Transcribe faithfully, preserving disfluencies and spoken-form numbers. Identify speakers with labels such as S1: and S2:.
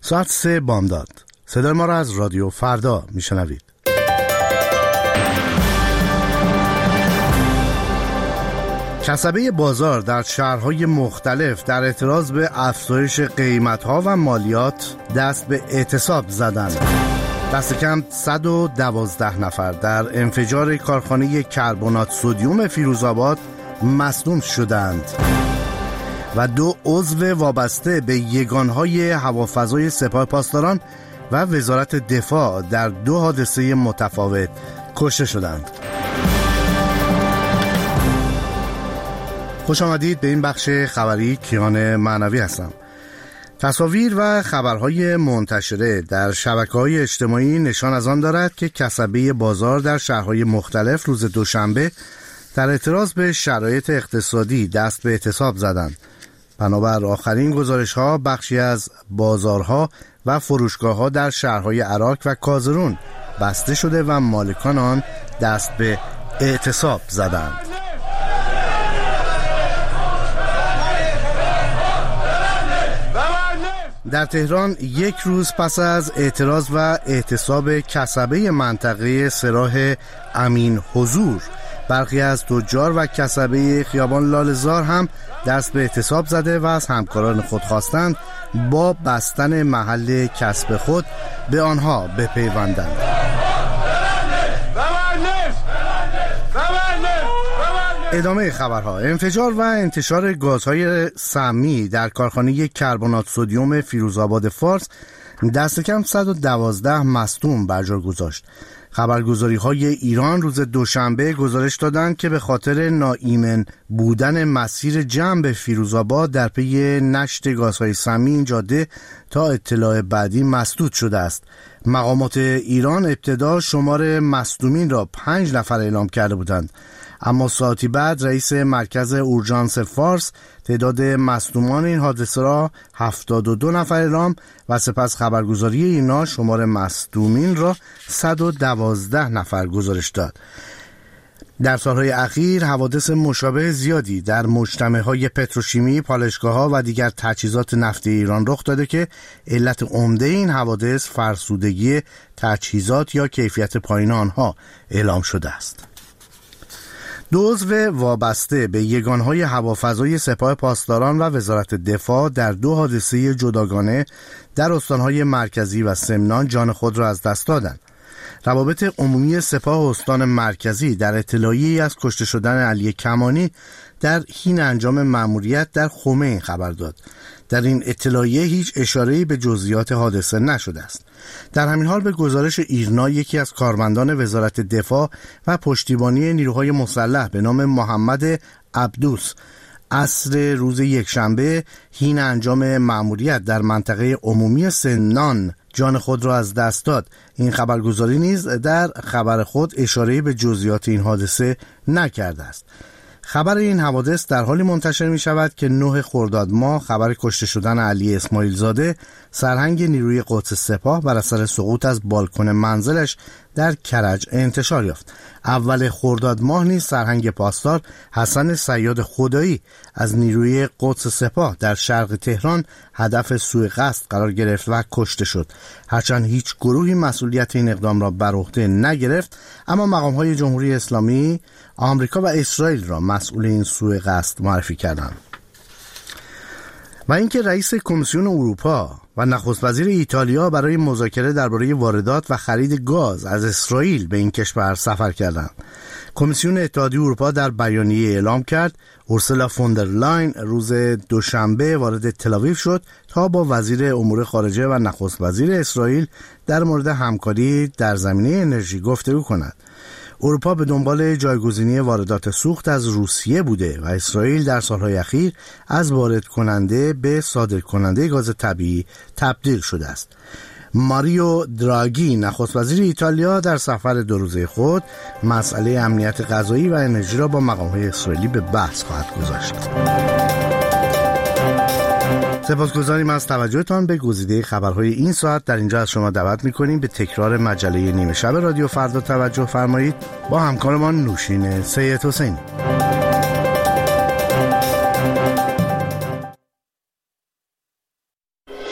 S1: ساعت سه بامداد. صدای ما را از رادیو فردا میشنوید. کسبه بازار در شهرهای مختلف در اعتراض به افزایش قیمت‌ها و مالیات دست به اعتصاب زدند. دست کم صد و دوازده نفر در انفجار کارخانه کربنات سدیم فیروزآباد مصدوم شدند و دو عضو وابسته به یگانهای هوافضای سپاه پاسداران و وزارت دفاع در دو حادثه متفاوت کشته شدند. خوش آمدید به این بخش خبری. کیان معنوی هستم. تصاویر و خبرهای منتشره در شبکه‌های اجتماعی نشان از آن دارد که کسبه بازار در شهرهای مختلف روز دوشنبه در اعتراض به شرایط اقتصادی دست به اعتصاب زدند. بنابر آخرین گزارش‌ها بخشی از بازارها و فروشگاه‌ها در شهرهای عراق و کازرون بسته شده و مالکان آن دست به اعتصاب زدند. در تهران یک روز پس از اعتراض و اعتصاب کسبه منطقه سراح امین حضور، برخی از تجار و کسبه خیابان لاله‌زار هم دست به اعتصاب زده و از همکاران خود خواستند با بستن محل کسب خود به آنها بپیوندند. ادامه خبرها. انفجار و انتشار گازهای سمی در کارخانه کربنات سدیم فیروزآباد فارس دست کم صد و دوازده مصدوم بر جا گذاشت. خبرگزاری های ایران روز دوشنبه گزارش دادند که به خاطر ناایمن بودن مسیر جمع به فیروزآباد در پی نشت گازهای سمی این جاده تا اطلاع بعدی مسدود شده است. مقامات ایران ابتدا شمار مصدومین را پنج نفر اعلام کرده بودند، اما ساعتی بعد رئیس مرکز اورژانس فارس تعداد مصدومان این حادثه را هفتاد و دو نفر اعلام و سپس خبرگزاری اینا شمار مصدومین را صد و دوازده نفر گزارش داد. در سالهای اخیر حوادث مشابه زیادی در مجتمع‌های پتروشیمی، پالایشگاه‌ها و دیگر تجهیزات نفتی ایران رخ داده که علت عمده این حوادث فرسودگی تجهیزات یا کیفیت پایین آنها اعلام شده است. دو عضو وابسته به یگانهای هوافضای سپاه پاسداران و وزارت دفاع در دو حادثه جداگانه در استانهای مرکزی و سمنان جان خود را از دست دادند. روابط عمومی سپاه استان مرکزی در اطلاعیه‌ای از کشته شدن علی کمانی در حین انجام مأموریت در خمین خبر داد. در این اطلاعیه هیچ اشاره‌ای به جزئیات حادثه نشده است. در همین حال به گزارش ایرنا یکی از کارمندان وزارت دفاع و پشتیبانی نیروهای مسلح به نام محمد عبدوس عصر روز یکشنبه حین انجام مأموریت در منطقه عمومی سمنان جان خود را از دست داد. این خبرگزاری نیز در خبر خود اشاره‌ای به جزئیات این حادثه نکرده است. خبر این حوادث در حالی منتشر می شود که نه خرداد ماه خبر کشته شدن علی اسماعیل زاده سرهنگ نیروی قدس سپاه بر اثر سقوط از بالکن منزلش در کرج انتشار یافت. اول خرداد ماه نیز سرهنگ پاسدار حسن صیاد خدایی از نیروی قدس سپاه در شرق تهران هدف سوء قصد قرار گرفت و کشته شد. هرچند هیچ گروهی مسئولیت این اقدام را بر عهده نگرفت، اما مقام‌های جمهوری اسلامی، آمریکا و اسرائیل را مسئول این سوء قصد معرفی کردند. و اینکه رئیس کمیسیون اروپا و نخست وزیر ایتالیا برای مذاکره درباره واردات و خرید گاز از اسرائیل به این کشور سفر کردند. کمیسیون اتحادیه اروپا در بیانیه اعلام کرد اورسولا فوندرلاین روز دوشنبه وارد تل‌آویو شد تا با وزیر امور خارجه و نخست وزیر اسرائیل در مورد همکاری در زمینه انرژی گفتگو کند. اروپا به دنبال جایگزینی واردات سوخت از روسیه بوده و اسرائیل در سالهای اخیر از وارد کننده به صادر کننده گاز طبیعی تبدیل شده است. ماریو دراگی نخست وزیر ایتالیا در سفر دو روزه خود مسئله امنیت غذایی و انرژی را با مقام‌های اسرائیلی به بحث خواهد گذاشت. سپاسگزاریم از توجهتان به گزیده خبرهای این ساعت. در اینجا از شما دعوت می‌کنیم به تکرار مجله نیمه شب رادیو فردا توجه فرمایید با همکارمان نوشین سید حسینی.